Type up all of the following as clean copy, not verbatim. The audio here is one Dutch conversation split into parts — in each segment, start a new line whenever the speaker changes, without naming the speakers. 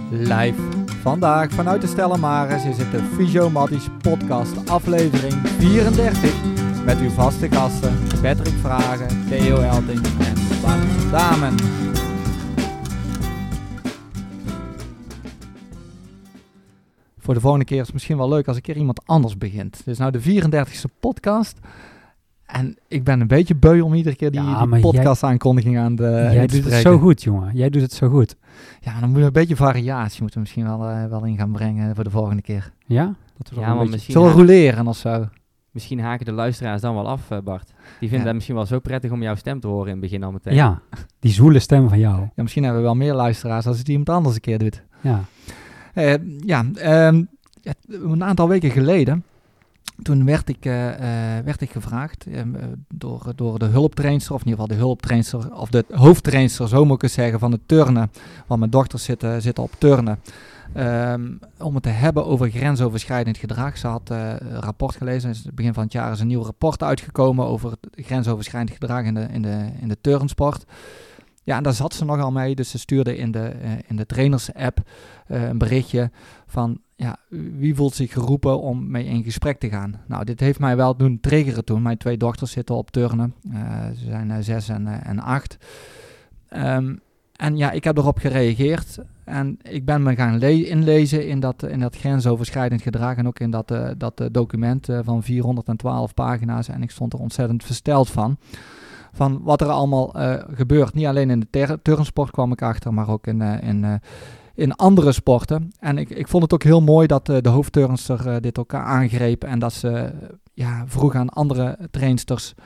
Live vandaag vanuit de Stella Maris is het de Fysiomatisch podcast aflevering 34 met uw vaste gasten Patrick Vragen, Theo Elting en Bart Damen. Voor de volgende keer is het misschien wel leuk als een keer iemand anders begint. Dit is nou de 34e podcast. En ik ben een beetje beu om iedere keer die podcast-aankondiging aan de
Jij doet het zo goed, jongen. Jij doet het zo goed.
Ja, dan moet je een beetje variatie moeten we misschien wel in gaan brengen voor de volgende keer.
Ja?
Zullen we roleren of zo?
Misschien haken de luisteraars dan wel af, Bart. Die vinden het misschien wel zo prettig om jouw stem te horen in het begin al meteen.
Ja, die zwoele stem van jou.
Ja, misschien hebben we wel meer luisteraars als het iemand anders een keer doet.
Ja.
Een aantal weken geleden, toen werd ik gevraagd door de hulptrainster, of in ieder geval de hulptrainster, of de hoofdtrainster, zo moet ik het zeggen, van het turnen. Want mijn dochters zitten op turnen. Om het te hebben over grensoverschrijdend gedrag. Ze had een rapport gelezen. Dus het begin van het jaar is een nieuw rapport uitgekomen over het grensoverschrijdend gedrag in de turnsport. Ja, en daar zat ze nogal mee. Dus ze stuurde in de trainers-app een berichtje van, ja, wie voelt zich geroepen om mee in gesprek te gaan? Nou, dit heeft mij wel doen triggeren toen. Mijn twee dochters zitten op turnen. Ze zijn 6 en 8. En ja, ik heb erop gereageerd. En ik ben me gaan inlezen in dat grensoverschrijdend gedrag. En ook in dat document van 412 pagina's. En ik stond er ontzettend versteld van wat er allemaal gebeurt. Niet alleen in de turnsport kwam ik achter, maar ook in andere sporten. En ik vond het ook heel mooi dat de hoofdturnster dit ook aangreep. En dat ze vroeg aan andere trainsters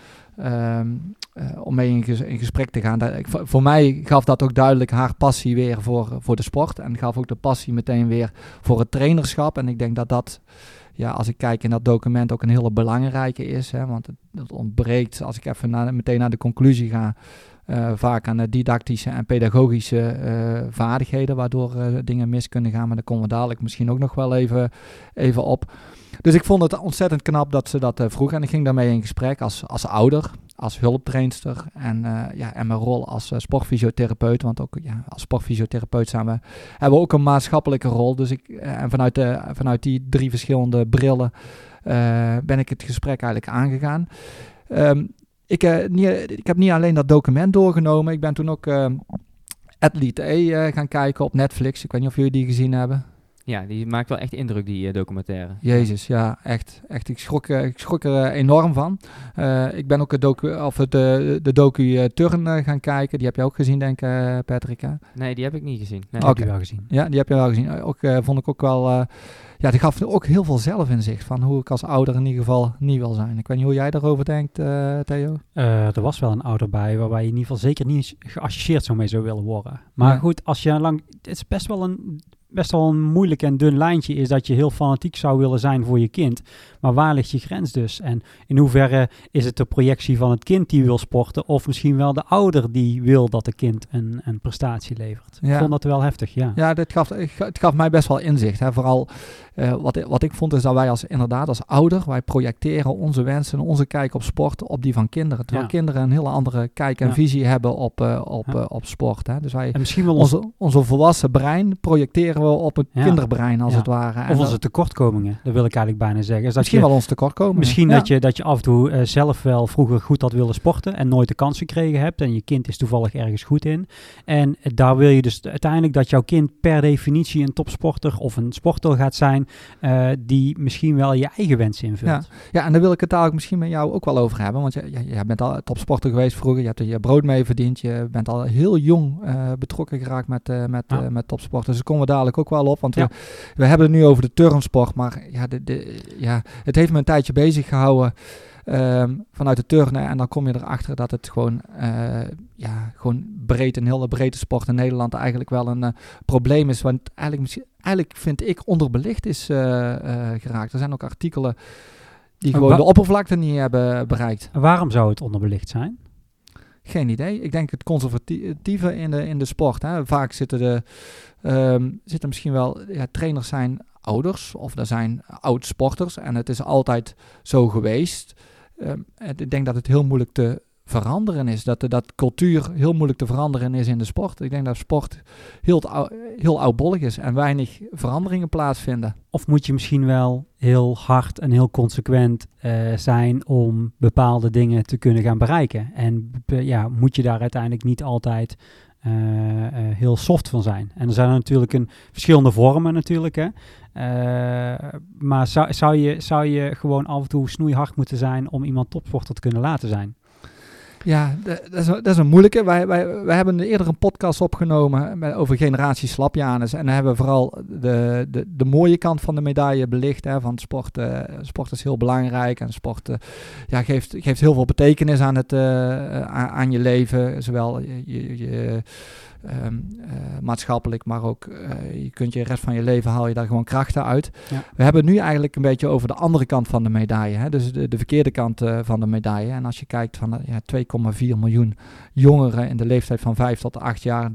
om mee in gesprek te gaan. Voor mij gaf dat ook duidelijk haar passie weer voor de sport. En gaf ook de passie meteen weer voor het trainerschap. En ik denk dat als ik kijk in dat document ook een hele belangrijke is. Hè, want het ontbreekt, als ik even meteen naar de conclusie ga, vaak aan de didactische en pedagogische vaardigheden, waardoor dingen mis kunnen gaan. Maar daar komen we dadelijk misschien ook nog wel even op. Dus ik vond het ontzettend knap dat ze dat vroeg. En ik ging daarmee in gesprek als ouder, als hulptrainster en mijn rol als sportfysiotherapeut. Want ook als sportfysiotherapeut hebben we ook een maatschappelijke rol. Dus vanuit die 3 verschillende brillen ben ik het gesprek eigenlijk aangegaan. Ik heb niet alleen dat document doorgenomen. Ik ben toen ook Athlete A gaan kijken op Netflix. Ik weet niet of jullie die gezien hebben.
Ja, die maakt wel echt indruk, die documentaire.
Jezus, ja, echt. Ik schrok er enorm van. Ik ben ook de docu Turn gaan kijken. Die heb je ook gezien, denk ik, Patrick? Hè?
Nee, die heb ik niet gezien. Nee.
Heb je wel gezien.
Ja, die heb je wel gezien. Vond ik ook wel... die gaf ook heel veel zelfinzicht van hoe ik als ouder in ieder geval niet wil zijn. Ik weet niet hoe jij daarover denkt, Theo?
Er was wel een ouder bij waarbij je in ieder geval zeker niet geassocieerd zo mee zou willen worden. Maar goed, als je het is best wel een moeilijk en dun lijntje is dat je heel fanatiek zou willen zijn voor je kind. Maar waar ligt je grens dus? En in hoeverre is het de projectie van het kind die wil sporten of misschien wel de ouder die wil dat het kind een prestatie levert? Ja. Ik vond dat wel heftig, ja.
Ja, het gaf mij best wel inzicht. Hè. Vooral wat ik vond is dat wij als ouder, wij projecteren onze wensen en onze kijk op sport op die van kinderen. Terwijl kinderen een hele andere kijk en visie hebben op sport. Hè. Dus wij, en misschien wel onze volwassen brein projecteren we op het kinderbrein als het ware.
Of onze tekortkomingen, dat wil ik eigenlijk bijna zeggen. Is dat
misschien wel ons tekortkomingen.
Misschien dat je af en toe zelf wel vroeger goed had willen sporten en nooit de kans gekregen hebt en je kind is toevallig ergens goed in. En daar wil je dus uiteindelijk dat jouw kind per definitie een topsporter of een sporter gaat zijn die misschien wel je eigen wensen invult.
Ja, en daar wil ik het daar misschien met jou ook wel over hebben. Want je bent al topsporter geweest vroeger, je hebt er je brood mee verdiend, je bent al heel jong betrokken geraakt met topsporters. Dus daar komen we dadelijk ook wel op, want we hebben het nu over de turnsport, maar het heeft me een tijdje bezig gehouden vanuit de turnen en dan kom je erachter dat het gewoon breed, een hele brede sport in Nederland eigenlijk wel een probleem is, want eigenlijk vind ik onderbelicht is geraakt. Er zijn ook artikelen die gewoon de oppervlakte niet hebben bereikt.
Waarom zou het onderbelicht zijn?
Geen idee. Ik denk het conservatieve in de sport. Hè. Vaak zitten misschien wel trainers zijn ouders of er zijn oud-sporters en het is altijd zo geweest. Ik denk dat het heel moeilijk te veranderen is. Dat cultuur heel moeilijk te veranderen is in de sport. Ik denk dat sport heel oudbollig is en weinig veranderingen plaatsvinden.
Of moet je misschien wel heel hard en heel consequent zijn om bepaalde dingen te kunnen gaan bereiken. En moet je daar uiteindelijk niet altijd heel soft van zijn. En er zijn natuurlijk verschillende vormen natuurlijk. Hè? Maar zou je gewoon af en toe snoeihard moeten zijn om iemand topsporter te kunnen laten zijn?
Ja, dat is een moeilijke. Wij hebben eerder een podcast opgenomen over generatie Slapjanus. En dan hebben we vooral de mooie kant van de medaille belicht. Hè, van sport. Sport is heel belangrijk. En sport geeft heel veel betekenis aan je leven. Zowel maatschappelijk, maar ook je kunt je rest van je leven haal je daar gewoon krachten uit. Ja. We hebben het nu eigenlijk een beetje over de andere kant van de medaille. Hè? Dus de verkeerde kant van de medaille. En als je kijkt van 2,4 miljoen jongeren in de leeftijd van 5 tot 8 jaar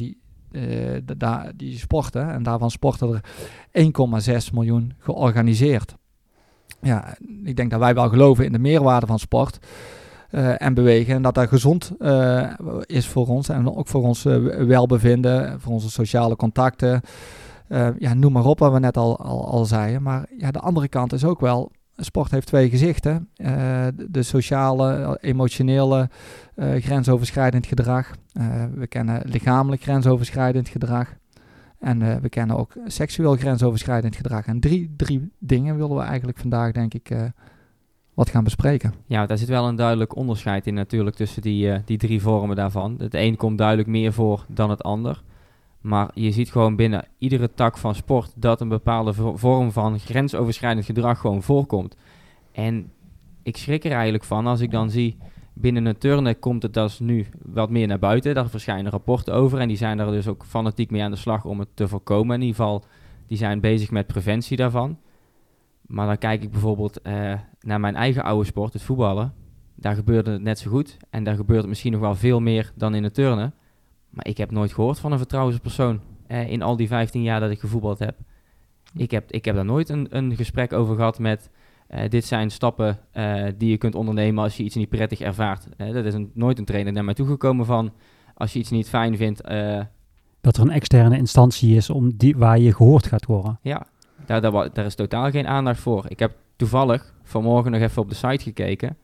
die sporten. En daarvan sporten er 1,6 miljoen georganiseerd. Ja, ik denk dat wij wel geloven in de meerwaarde van sport. En bewegen. En dat gezond is voor ons. En ook voor ons welbevinden. Voor onze sociale contacten. Noem maar op wat we net al zeiden. Maar de andere kant is ook wel. Sport heeft 2 gezichten. De sociale, emotionele, grensoverschrijdend gedrag. We kennen lichamelijk grensoverschrijdend gedrag. En we kennen ook seksueel grensoverschrijdend gedrag. En drie dingen willen we eigenlijk vandaag, denk ik, wat gaan bespreken.
Ja, daar zit wel een duidelijk onderscheid in natuurlijk tussen die 3 vormen daarvan. Het een komt duidelijk meer voor dan het ander. Maar je ziet gewoon binnen iedere tak van sport dat een bepaalde vorm van grensoverschrijdend gedrag gewoon voorkomt. En ik schrik er eigenlijk van als ik dan zie, binnen het turnen komt het dus nu wat meer naar buiten. Daar verschijnen rapporten over en die zijn er dus ook fanatiek mee aan de slag om het te voorkomen. In ieder geval, die zijn bezig met preventie daarvan. Maar dan kijk ik bijvoorbeeld naar mijn eigen oude sport, het voetballen. Daar gebeurde het net zo goed. En daar gebeurt het misschien nog wel veel meer dan in het turnen. Maar ik heb nooit gehoord van een vertrouwenspersoon in al die 15 jaar dat ik gevoetbald heb. Ik heb daar nooit een gesprek over gehad met dit zijn stappen die je kunt ondernemen als je iets niet prettig ervaart. Dat is nooit een trainer naar mij toegekomen van als je iets niet fijn vindt.
Dat er een externe instantie is waar je gehoord gaat worden.
Ja. Daar is totaal geen aandacht voor. Ik heb toevallig vanmorgen nog even op de site gekeken.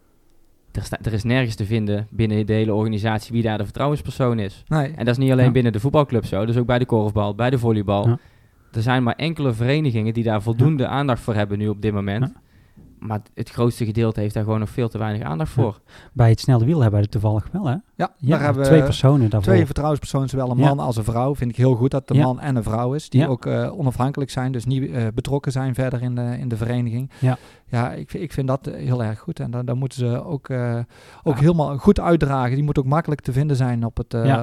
Er is nergens te vinden binnen de hele organisatie wie daar de vertrouwenspersoon is. Nee. En dat is niet alleen binnen de voetbalclub zo. Dus ook bij de korfbal, bij de volleybal. Ja. Er zijn maar enkele verenigingen die daar voldoende aandacht voor hebben nu op dit moment. Ja. Maar het grootste gedeelte heeft daar gewoon nog veel te weinig aandacht voor.
Bij het snelle wiel hebben we het toevallig wel, hè?
Ja, daar hebben we
2 personen daarvoor.
2 vertrouwenspersonen, zowel een man als een vrouw. Vind ik heel goed dat de man en een vrouw is. Die ook onafhankelijk zijn, dus niet betrokken zijn verder in de vereniging. Ja, ik vind dat heel erg goed. En dan moeten ze ook helemaal goed uitdragen. Die moet ook makkelijk te vinden zijn op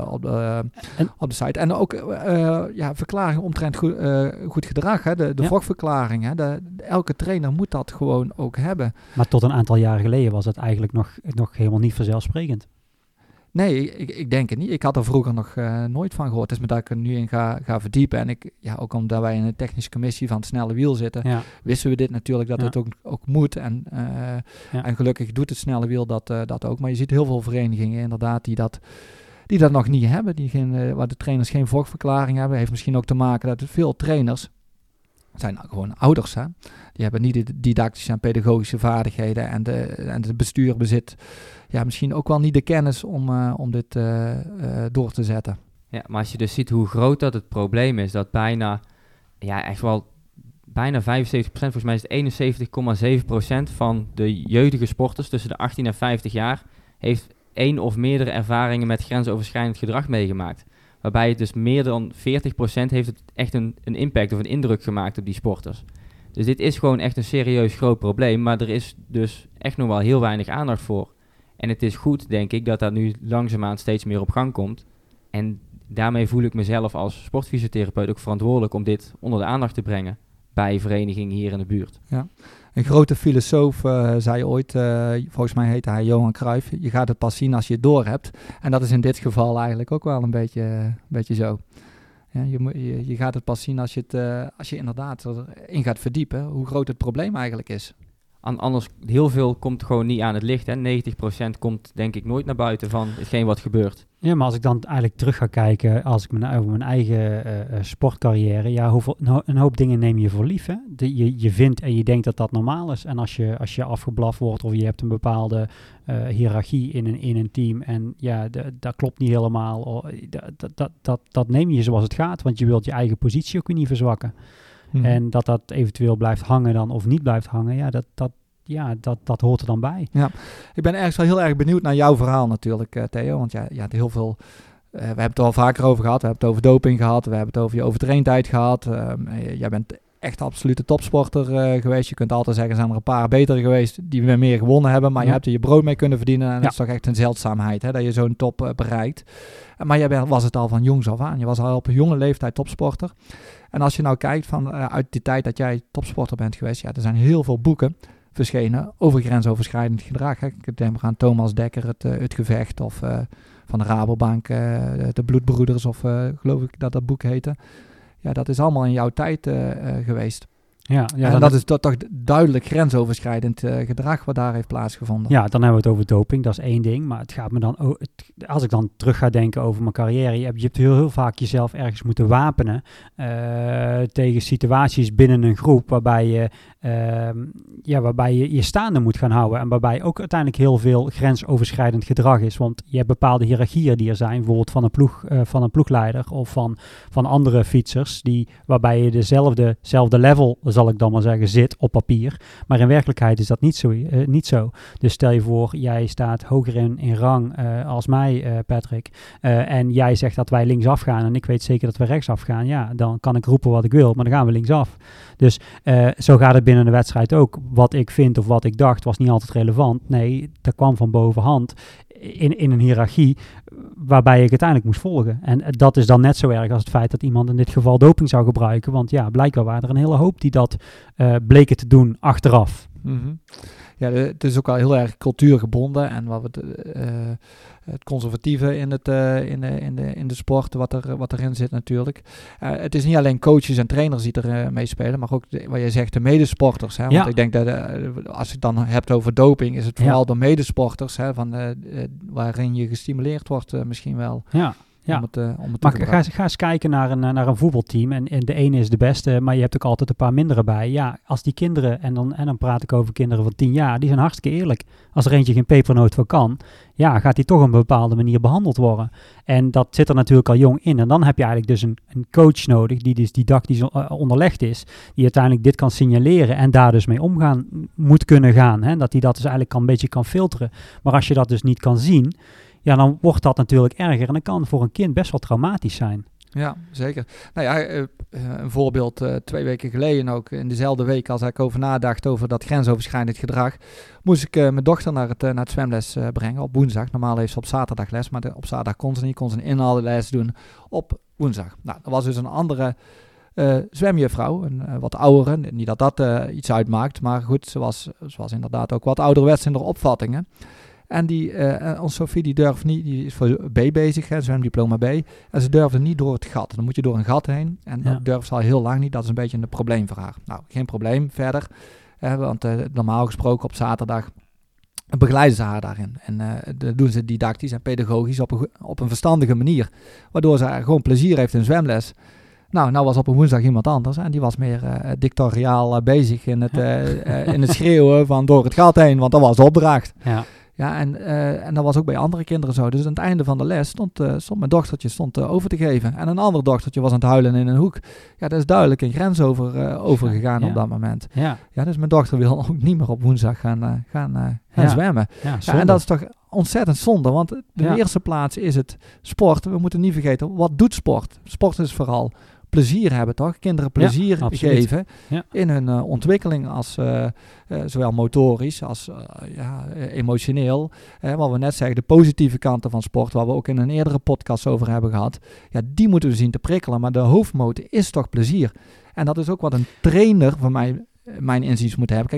de site. En ook verklaringen omtrent goed gedrag. Hè? De VOG-verklaring. Hè? Elke trainer moet dat gewoon ook hebben.
Maar tot een aantal jaren geleden was het eigenlijk nog helemaal niet vanzelfsprekend.
Nee, ik denk het niet. Ik had er vroeger nog nooit van gehoord. Het is me dat ik er nu in ga verdiepen. En ook omdat wij in de technische commissie van het snelle wiel zitten, wisten we dit natuurlijk dat het ook moet. En gelukkig doet het snelle wiel dat ook. Maar je ziet heel veel verenigingen inderdaad die dat nog niet hebben. Waar de trainers geen VOG-verklaring hebben. Heeft misschien ook te maken dat veel trainers zijn gewoon ouders. Hè? Die hebben niet de didactische en pedagogische vaardigheden. En het bestuur bezit misschien ook wel niet de kennis om dit door te zetten.
Ja, maar als je dus ziet hoe groot dat het probleem is, dat bijna 75%, volgens mij is het 71,7% van de jeugdige sporters tussen de 18 en 50 jaar heeft 1 of meerdere ervaringen met grensoverschrijdend gedrag meegemaakt. Waarbij het dus meer dan 40% heeft het echt een impact of een indruk gemaakt op die sporters. Dus dit is gewoon echt een serieus groot probleem, maar er is dus echt nog wel heel weinig aandacht voor. En het is goed, denk ik, dat dat nu langzaamaan steeds meer op gang komt. En daarmee voel ik mezelf als sportfysiotherapeut ook verantwoordelijk om dit onder de aandacht te brengen bij verenigingen hier in de buurt. Ja.
Een grote filosoof zei ooit, volgens mij heette hij Johan Cruijff, je gaat het pas zien als je het door hebt. En dat is in dit geval eigenlijk ook wel een beetje zo. Ja, je gaat het pas zien als je inderdaad erin gaat verdiepen, hoe groot het probleem eigenlijk is.
Anders, heel veel komt gewoon niet aan het licht. Hè. 90% komt denk ik nooit naar buiten van hetgeen wat gebeurt.
Ja, maar als ik dan eigenlijk terug ga kijken, als ik over mijn eigen sportcarrière, ja, een hoop dingen neem je voor lief. Hè? Je vindt en je denkt dat dat normaal is. En als je afgeblaft wordt of je hebt een bepaalde hiërarchie in een team en ja, dat klopt niet helemaal. Dat neem je zoals het gaat, want je wilt je eigen positie ook niet verzwakken. En dat eventueel blijft hangen dan of niet blijft hangen, dat hoort er dan bij.
Ja, ik ben ergens wel heel erg benieuwd naar jouw verhaal natuurlijk, Theo. Want je had heel veel... we hebben het er al vaker over gehad. We hebben het over doping gehad. We hebben het over je overtraindheid gehad. Jij bent echt absolute topsporter geweest. Je kunt altijd zeggen, zijn er een paar betere geweest die weer meer gewonnen hebben. Maar je hebt er je brood mee kunnen verdienen. En dat is toch echt een zeldzaamheid, hè, dat je zo'n top bereikt. Maar jij was het al van jongs af aan. Je was al op een jonge leeftijd topsporter. En als je nou kijkt van uit die tijd dat jij topsporter bent geweest. Ja, er zijn heel veel boeken verschenen over grensoverschrijdend gedrag. Hè. Ik denk aan Thomas Dekker, het gevecht, of van de Rabobank, de Bloedbroeders, of geloof ik dat boek heette. Ja, dat is allemaal in jouw tijd geweest.
Ja,
en dat is toch duidelijk grensoverschrijdend gedrag wat daar heeft plaatsgevonden.
Ja, dan hebben we het over doping, dat is één ding. Maar het gaat me dan als ik dan terug ga denken over mijn carrière, je hebt heel vaak jezelf ergens moeten wapenen tegen situaties binnen een groep waarbij je staande moet gaan houden en waarbij ook uiteindelijk heel veel grensoverschrijdend gedrag is. Want je hebt bepaalde hiërarchieën die er zijn, bijvoorbeeld van een ploegleider of van andere fietsers, waarbij je dezelfde level, zal ik dan maar zeggen, zit op papier. Maar in werkelijkheid is dat niet zo. Dus stel je voor, jij staat hoger in rang als mij, Patrick. En jij zegt dat wij linksaf gaan en ik weet zeker dat we rechtsaf gaan. Ja, dan kan ik roepen wat ik wil, maar dan gaan we linksaf. Dus zo gaat het binnen de wedstrijd ook. Wat ik vind of wat ik dacht was niet altijd relevant. Nee, dat kwam van bovenhand in een hiërarchie waarbij ik uiteindelijk moest volgen. En dat is dan net zo erg als het feit dat iemand in dit geval doping zou gebruiken. Want ja, blijkbaar waren er een hele hoop die dat bleken te doen achteraf.
Mm-hmm. Ja, het is ook wel heel erg cultuurgebonden en het conservatieve in de sport wat erin zit natuurlijk. Het is niet alleen coaches en trainers die er meespelen, maar ook wat jij zegt, de medesporters. Hè? Want ik denk dat als je het dan hebt over doping, is het vooral de medesporters, hè, waarin je gestimuleerd wordt misschien wel.
Ja. Ja, maar ga eens kijken naar een voetbalteam en de ene is de beste, maar je hebt ook altijd een paar mindere bij. Ja, als die kinderen, en dan praat ik over kinderen van 10 jaar, die zijn hartstikke eerlijk. Als er eentje geen pepernoot van kan, ja, gaat die toch op een bepaalde manier behandeld worden. En dat zit er natuurlijk al jong in. En dan heb je eigenlijk dus een coach nodig die dus didactisch onderlegd is, die uiteindelijk dit kan signaleren en daar dus mee omgaan moet kunnen gaan. Hè? Dat hij dat dus eigenlijk een beetje kan filteren. Maar als je dat dus niet kan zien, ja, dan wordt dat natuurlijk erger en dan kan voor een kind best wel traumatisch zijn.
Ja, zeker. Nou ja, een voorbeeld 2 weken geleden ook, in dezelfde week als ik over nadacht over dat grensoverschrijdend gedrag, moest ik mijn dochter naar het zwemles brengen op woensdag. Normaal heeft ze op zaterdag les, maar op zaterdag kon ze niet, kon ze een inhaalles doen op woensdag. Nou, er was dus een andere zwemjuffrouw, een wat oudere, niet dat iets uitmaakt, maar goed, ze was inderdaad ook wat ouderwets in haar opvattingen. En ons Sophie die durft niet, die is voor B bezig, hè, zwemdiploma B. En ze durfde niet door het gat. Dan moet je door een gat heen. En dat durft ze al heel lang niet. Dat is een beetje een probleem voor haar. Nou, geen probleem verder. Want normaal gesproken op zaterdag begeleiden ze haar daarin. En dat doen ze didactisch en pedagogisch op een verstandige manier. Waardoor ze gewoon plezier heeft in zwemles. Nou was op een woensdag iemand anders en die was meer dictatoriaal bezig in het schreeuwen van door het gat heen. Want dat was de opdracht.
Ja.
Ja, en dat was ook bij andere kinderen zo. Dus aan het einde van de les stond mijn dochtertje over te geven. En een ander dochtertje was aan het huilen in een hoek. Ja, dat is duidelijk een grens overgegaan op dat moment.
Ja.
Ja, dus mijn dochter wil ook niet meer op woensdag gaan zwemmen.
Ja,
en dat is toch ontzettend zonde. Want de eerste plaats is het sport. We moeten niet vergeten, wat doet sport? Sport is vooral plezier hebben, toch? Kinderen plezier geven in hun ontwikkeling als zowel motorisch als emotioneel. Wat we net zeggen, de positieve kanten van sport, waar we ook in een eerdere podcast over hebben gehad. Ja, die moeten we zien te prikkelen, maar de hoofdmoot is toch plezier. En dat is ook wat een trainer van mijn inziens moet hebben. Kijk,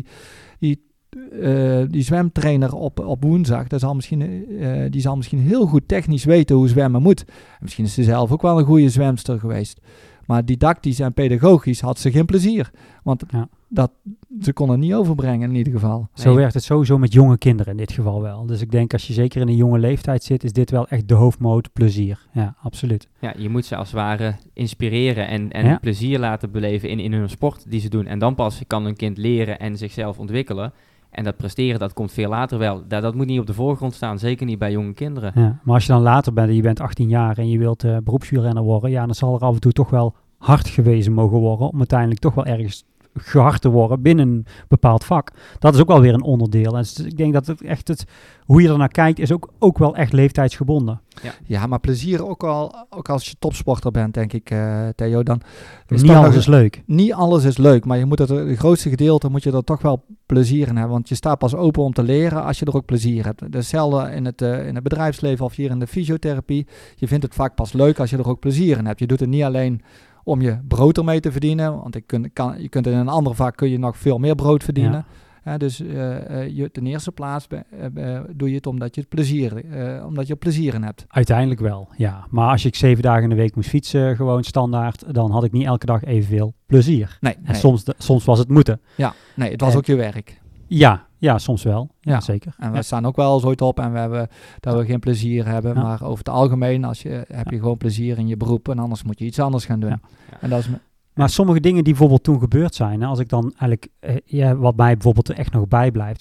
die zwemtrainer op woensdag, die zal misschien heel goed technisch weten hoe zwemmen moet. Misschien is ze zelf ook wel een goede zwemster geweest. Maar didactisch en pedagogisch had ze geen plezier. Want ze kon het niet overbrengen in ieder geval.
Zo werkt het sowieso met jonge kinderen in dit geval wel. Dus ik denk als je zeker in een jonge leeftijd zit, is dit wel echt de hoofdmoot plezier. Ja, absoluut.
Ja, je moet ze als het ware inspireren en plezier laten beleven in hun sport die ze doen. En dan pas kan een kind leren en zichzelf ontwikkelen. En dat presteren, dat komt veel later wel. Dat moet niet op de voorgrond staan, zeker niet bij jonge kinderen.
Ja, maar als je dan later bent en je bent 18 jaar en je wilt beroepswielrenner worden, ja, dan zal er af en toe toch wel hard gewezen mogen worden om uiteindelijk toch wel ergens gehard te worden binnen een bepaald vak. Dat is ook wel weer een onderdeel. En dus ik denk dat het echt hoe je er naar kijkt is ook wel echt leeftijdsgebonden.
Ja, maar plezier ook als je topsporter bent, denk ik, Theo. Dan
niet alles is leuk.
Niet alles is leuk, maar je moet het grootste gedeelte moet je er toch wel plezier in hebben. Want je staat pas open om te leren als je er ook plezier hebt. Hetzelfde in het bedrijfsleven of hier in de fysiotherapie. Je vindt het vaak pas leuk als je er ook plezier in hebt. Je doet het niet alleen om je brood ermee te verdienen. Want je kunt in een ander vak kun je nog veel meer brood verdienen. Ja. Dus ten eerste plaats doe je het omdat je er plezier in hebt.
Uiteindelijk wel, ja. Maar als ik 7 dagen in de week moest fietsen, gewoon standaard, dan had ik niet elke dag evenveel plezier. Nee. Soms was het moeten.
Ja, nee, het was ook je werk.
Ja, soms wel. Ja, zeker.
En we staan ook wel eens ooit op en we hebben dat we geen plezier hebben. Ja. Maar over het algemeen heb je gewoon plezier in je beroep en anders moet je iets anders gaan doen. Ja. En dat is...
Maar sommige dingen die bijvoorbeeld toen gebeurd zijn, hè, als ik dan eigenlijk, wat mij bijvoorbeeld er echt nog bijblijft,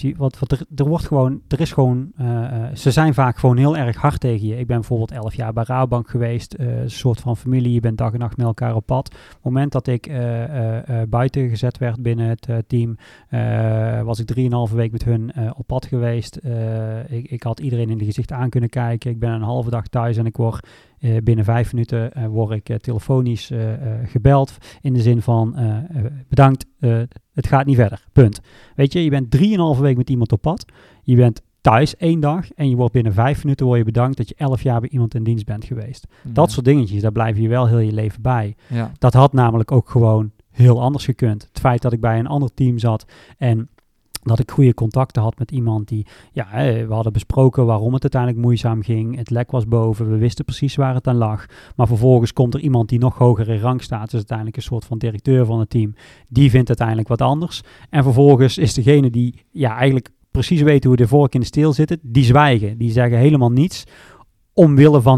ze zijn vaak gewoon heel erg hard tegen je. Ik ben bijvoorbeeld 11 jaar bij Rabobank geweest, een soort van familie, je bent dag en nacht met elkaar op pad. Op het moment dat ik buiten gezet werd binnen het team, was ik 3,5 week met hun op pad geweest. Ik had iedereen in de gezicht aan kunnen kijken. Ik ben een halve dag thuis en ik word binnen 5 minuten word ik telefonisch gebeld in de zin van bedankt, het gaat niet verder, punt. Weet je bent 3,5 week met iemand op pad, je bent thuis 1 dag en je wordt binnen 5 minuten bedankt dat je 11 jaar bij iemand in dienst bent geweest. Ja. Dat soort dingetjes, daar blijf je wel heel je leven bij. Ja. Dat had namelijk ook gewoon heel anders gekund. Het feit dat ik bij een ander team zat en dat ik goede contacten had met iemand die, we hadden besproken waarom het uiteindelijk moeizaam ging. Het lek was boven, we wisten precies waar het aan lag. Maar vervolgens komt er iemand die nog hoger in rang staat, dus uiteindelijk een soort van directeur van het team. Die vindt uiteindelijk wat anders. En vervolgens is degene die eigenlijk precies weet hoe de vork in de steel zitten, die zwijgen. Die zeggen helemaal niets. Omwille van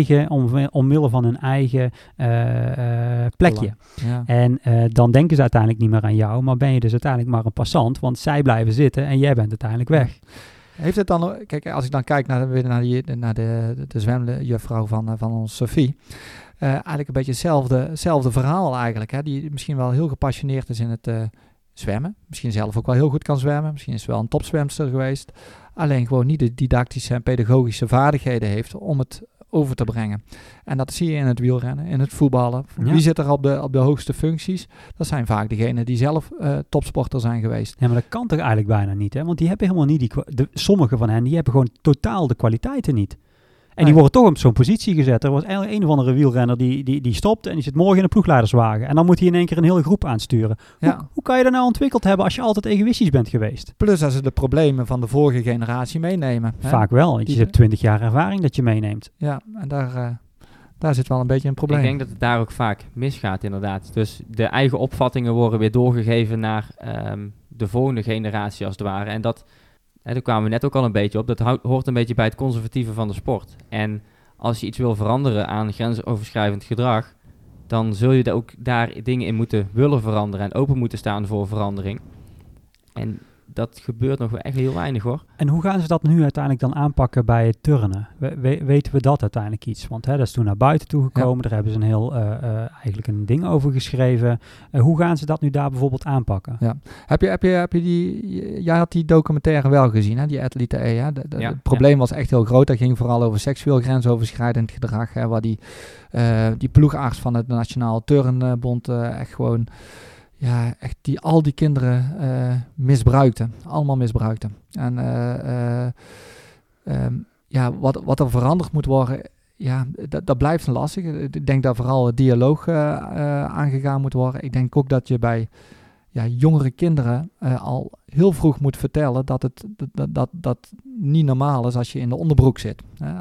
hun eigen plekje. Ja. En dan denken ze uiteindelijk niet meer aan jou, maar ben je dus uiteindelijk maar een passant, want zij blijven zitten en jij bent uiteindelijk weg.
Heeft het dan, kijk, als ik dan kijk naar de zwemjuffrouw van ons Sophie, eigenlijk een beetje hetzelfde verhaal eigenlijk, hè, die misschien wel heel gepassioneerd is in het zwemmen, misschien zelf ook wel heel goed kan zwemmen, misschien is ze wel een topzwemster geweest, alleen gewoon niet de didactische en pedagogische vaardigheden heeft om het over te brengen. En dat zie je in het wielrennen, in het voetballen. Ja. Wie zit er op de hoogste functies? Dat zijn vaak degenen die zelf topsporter zijn geweest.
Ja, maar dat kan toch eigenlijk bijna niet, hè? Want die hebben helemaal niet sommige van hen, die hebben gewoon totaal de kwaliteiten niet. En die worden toch op zo'n positie gezet. Er was eigenlijk een of andere wielrenner die stopt en die zit morgen in een ploegleiderswagen. En dan moet hij in één keer een hele groep aansturen. Ja. Hoe kan je dat nou ontwikkeld hebben als je altijd egoïstisch bent geweest?
Plus als ze de problemen van de vorige generatie meenemen.
Vaak wel, want je hebt 20 jaar ervaring dat je meeneemt.
Ja, en daar zit wel een beetje een probleem.
Ik denk dat het daar ook vaak misgaat inderdaad. Dus de eigen opvattingen worden weer doorgegeven naar de volgende generatie als het ware. En dat... daar kwamen we net ook al een beetje op. Dat hoort een beetje bij het conservatieve van de sport. En als je iets wil veranderen aan grensoverschrijdend gedrag, dan zul je ook daar dingen in moeten willen veranderen en open moeten staan voor verandering. En dat gebeurt nog echt heel weinig, hoor.
En hoe gaan ze dat nu uiteindelijk dan aanpakken bij het turnen? Weten we dat uiteindelijk iets? Want dat is toen naar buiten toegekomen. Ja. Daar hebben ze een heel eigenlijk een ding over geschreven. Hoe gaan ze dat nu daar bijvoorbeeld aanpakken?
Ja. Heb je jij had die documentaire wel gezien, hè? Die Athlete E. Hè? Het probleem was echt heel groot. Dat ging vooral over seksueel grensoverschrijdend gedrag. Hè? Waar die ploegarts van het Nationaal Turnbond echt gewoon... Ja, echt al die kinderen misbruikten. Allemaal misbruikten. En wat er veranderd moet worden, dat blijft lastig. Ik denk dat vooral het dialoog aangegaan moet worden. Ik denk ook dat je bij jongere kinderen al heel vroeg moet vertellen dat niet normaal is als je in de onderbroek zit.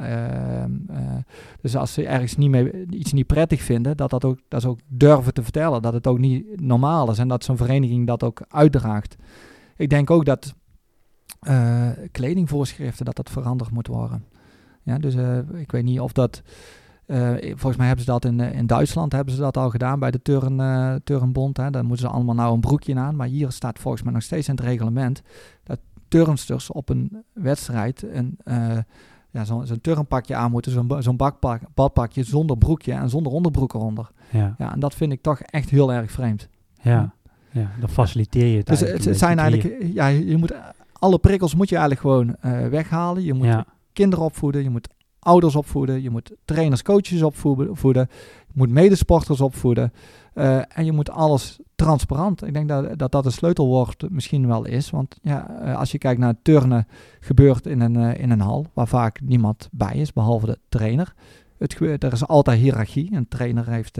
Dus als ze ergens iets niet prettig vinden, dat ze ook durven te vertellen dat het ook niet normaal is en dat zo'n vereniging dat ook uitdraagt. Ik denk ook dat kledingvoorschriften dat veranderd moet worden. Ja, dus ik weet niet of dat... volgens mij hebben ze dat in Duitsland hebben ze dat al gedaan bij de turnbond. Daar moeten ze allemaal nou een broekje aan. Maar hier staat volgens mij nog steeds in het reglement dat turnsters op een wedstrijd zo'n turnpakje aan moeten. Zo'n badpakje zonder broekje en zonder onderbroek eronder.
Ja.
Ja, en dat vind ik toch echt heel erg vreemd.
Ja, dan faciliteer je het
dus
eigenlijk.
Het zijn eigenlijk... je moet, alle prikkels moet je eigenlijk gewoon weghalen. Je moet kinderen opvoeden, je moet ouders opvoeden, je moet trainers, coaches opvoeden, je moet medesporters opvoeden en je moet alles transparant. Ik denk dat de sleutelwoord misschien wel is, want als je kijkt naar het turnen gebeurt in een hal waar vaak niemand bij is, behalve de trainer. Er is altijd hiërarchie. Een trainer heeft...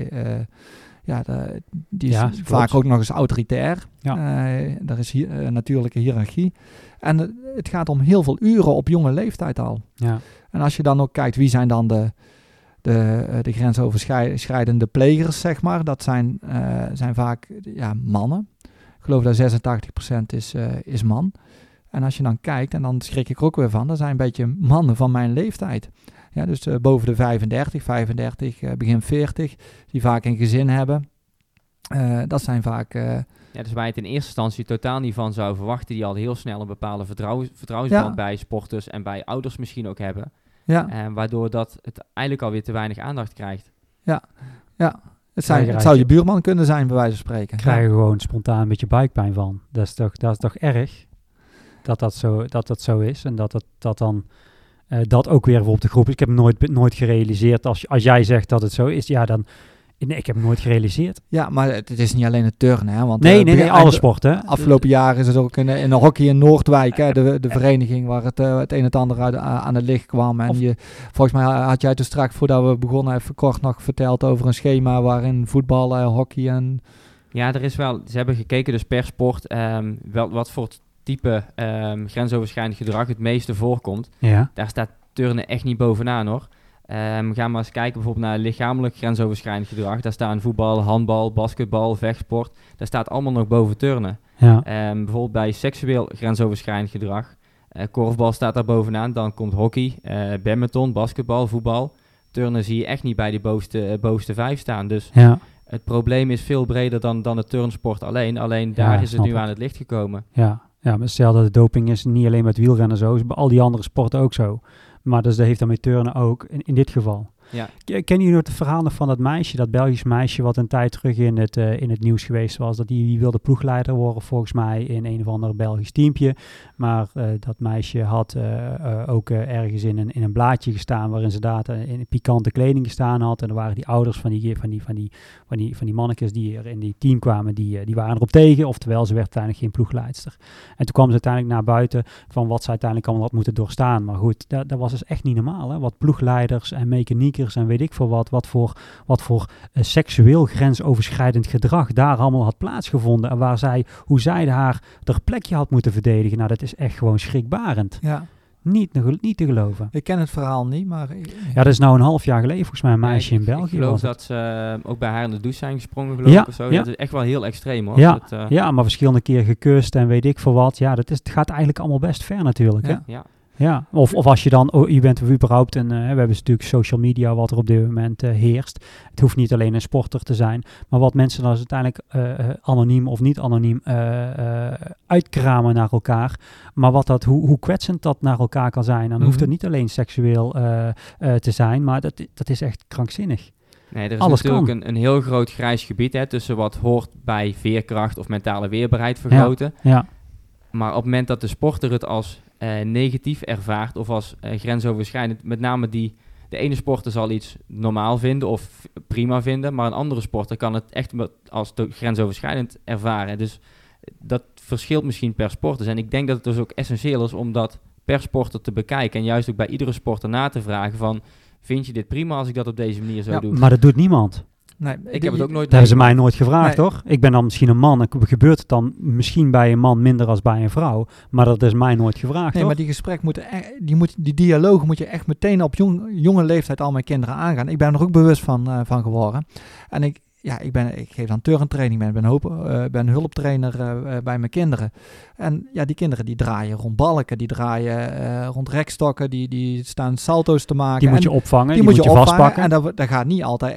die is vaak ook nog eens autoritair. Ja. Er is natuurlijke hiërarchie. En het gaat om heel veel uren op jonge leeftijd al. Ja. En als je dan ook kijkt, wie zijn dan de grensoverschrijdende plegers, zeg maar. Dat zijn vaak mannen. Ik geloof dat 86% is man. En als je dan kijkt, en dan schrik ik er ook weer van, dat zijn een beetje mannen van mijn leeftijd. Ja, dus boven de 35, begin 40, die vaak een gezin hebben. Dat zijn vaak...
dus waar je het in eerste instantie totaal niet van zou verwachten, die al heel snel een bepaalde vertrouwensband bij sporters en bij ouders misschien ook hebben. Ja. Waardoor dat het eigenlijk alweer te weinig aandacht krijgt. Ja.
Het zou je buurman kunnen zijn, bij wijze van spreken.
Krijg je gewoon spontaan een beetje buikpijn van. Dat is toch erg dat zo is en dat dan... dat ook weer op de groep is. Ik heb nooit gerealiseerd. Als jij zegt dat het zo is, dan... Nee, ik heb het nooit gerealiseerd.
Ja, maar het is niet alleen het turnen, hè? Want,
nee, alle sporten.
Afgelopen jaar is het ook in de hockey in Noordwijk, de vereniging waar het een en het ander aan het licht kwam. En volgens mij had jij toen straks, voordat we begonnen, even kort nog verteld over een schema waarin voetbal, hockey en...
Ja, er is wel... Ze hebben gekeken dus per sport wel wat voor type grensoverschrijdend gedrag het meeste voorkomt. Ja. Daar staat turnen echt niet bovenaan, hoor. Ga maar eens kijken bijvoorbeeld naar lichamelijk grensoverschrijdend gedrag. Daar staan voetbal, handbal, basketbal, vechtsport. Daar staat allemaal nog boven turnen. Ja. Bijvoorbeeld bij seksueel grensoverschrijdend gedrag. Korfbal staat daar bovenaan. Dan komt hockey, badminton, basketbal, voetbal. Turnen zie je echt niet bij die bovenste 5 staan. Dus het probleem is veel breder dan het turnsport alleen. Alleen daar is het nu aan het licht gekomen.
Ja, maar stel dat de doping is niet alleen met wielrennen zo, is bij al die andere sporten ook zo. Maar dus dat heeft dan met turnen ook, in dit geval. Ja. Kennen jullie nog het verhaal van dat meisje, dat Belgisch meisje wat een tijd terug in het nieuws geweest was? Dat die wilde ploegleider worden volgens mij in een of ander Belgisch teampje. Maar dat meisje had ook ergens in een blaadje gestaan waarin ze data in pikante kleding gestaan had. En er waren die ouders van die mannetjes die er in die team kwamen, die waren erop tegen. Oftewel, ze werd uiteindelijk geen ploegleidster. En toen kwam ze uiteindelijk naar buiten van wat ze uiteindelijk allemaal had moeten doorstaan. Maar goed, dat was dus echt niet normaal. Hè? Wat ploegleiders en mechaniekers en weet ik veel wat voor seksueel grensoverschrijdend gedrag daar allemaal had plaatsgevonden. En hoe zij haar plekje had moeten verdedigen. Nou, dat is echt gewoon schrikbarend. Ja. Niet te geloven.
Ik ken het verhaal niet, maar...
Ja, dat is nou een half jaar geleden volgens mij een meisje in België.
Ik geloof dat ze ook bij haar in de douche zijn gesprongen, geloof ik. Of zo. Ja. Dat is echt wel heel extreem, hoor.
Ja, maar verschillende keer gekust en weet ik veel wat. Ja, het gaat eigenlijk allemaal best ver natuurlijk.
Ja.
Hè? Ja, of als je dan, je bent überhaupt we hebben natuurlijk social media wat er op dit moment heerst. Het hoeft niet alleen een sporter te zijn, maar wat mensen dan uiteindelijk anoniem of niet anoniem uitkramen naar elkaar. Maar hoe kwetsend dat naar elkaar kan zijn. Dan hoeft het niet alleen seksueel te zijn, maar dat is echt krankzinnig.
Nee, er is natuurlijk een heel groot grijs gebied tussen wat hoort bij veerkracht of mentale weerbaarheid vergroten. Ja. Maar op het moment dat de sporter het als negatief ervaart of als grensoverschrijdend, met name de ene sporter zal iets normaal vinden of prima vinden, maar een andere sporter kan het echt als grensoverschrijdend ervaren. Dus dat verschilt misschien per sporter. En ik denk dat het dus ook essentieel is om dat per sporter te bekijken en juist ook bij iedere sporter na te vragen van, vind je dit prima als ik dat op deze manier zo doe?
Maar dat doet niemand.
Nee,
Ik heb het ook nooit
Dat hebben ze mij nooit gevraagd,
Nee.
hoor. Ik ben dan misschien een man. En gebeurt het dan misschien bij een man minder als bij een vrouw. Maar dat is mij nooit gevraagd,
Nee,
hoor.
maar die gesprek die dialoog moet je echt meteen op jonge leeftijd al mijn kinderen aangaan. Ik ben er ook bewust van geworden. En ik geef dan turntraining, ben hulptrainer bij mijn kinderen. En ja, die kinderen die draaien rond balken, die draaien rond rekstokken, die staan salto's te maken.
Die moet je
En
opvangen,
die moet je
vastpakken.
En dat gaat niet altijd